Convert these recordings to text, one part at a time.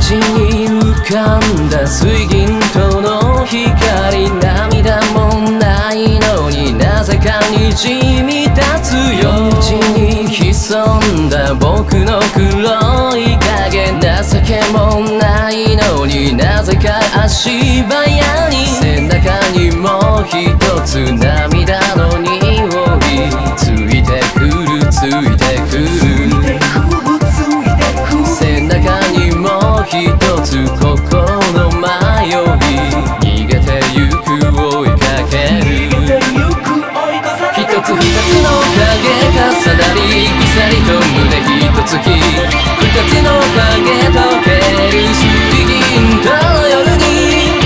に浮かんだ水銀灯の光、涙もないのになぜかにじみ立つよ。道に潜んだ僕の黒い影、情けもないのになぜか足早に、背中にも一つ涙の匂いついてくるついてくる、背中にも一つ心の迷い、逃げてゆく追いかける。一つ二つの影重なり鎖と胸一つき、二つの影溶ける水銀灯の夜に、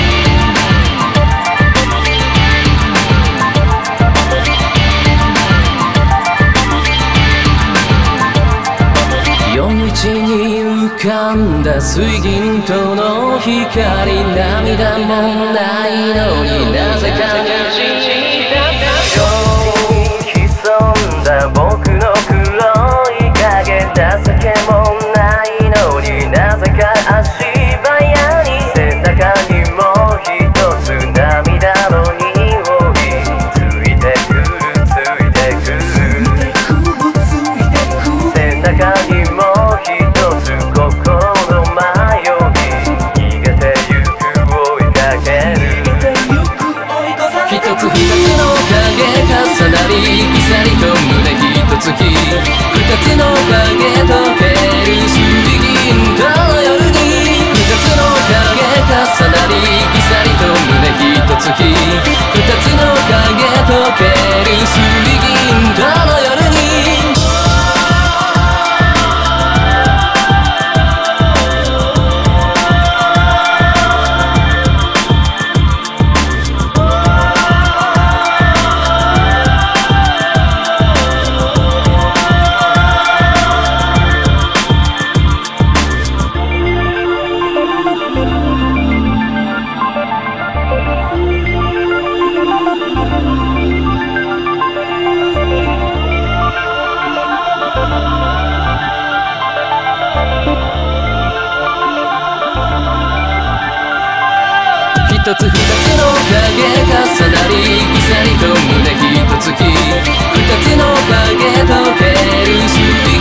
夜道に浮かんだ水銀灯の光、涙もないのになぜかにじみ立つよ。潜んだ僕の黒い影、情けもないのになぜか足早に、背中にも一つ涙の匂いついてくるついてくる、背中にも一つ心の迷い、逃げてゆく追いかける。一つ二つの影重なり鎖と胸一つき、二つの影溶ける水銀灯の夜に、二つの影重なり鎖と胸一つき、二つの影溶ける水銀灯の夜に。一つ二つの影重なり鎖と胸一つき、二つの影溶ける水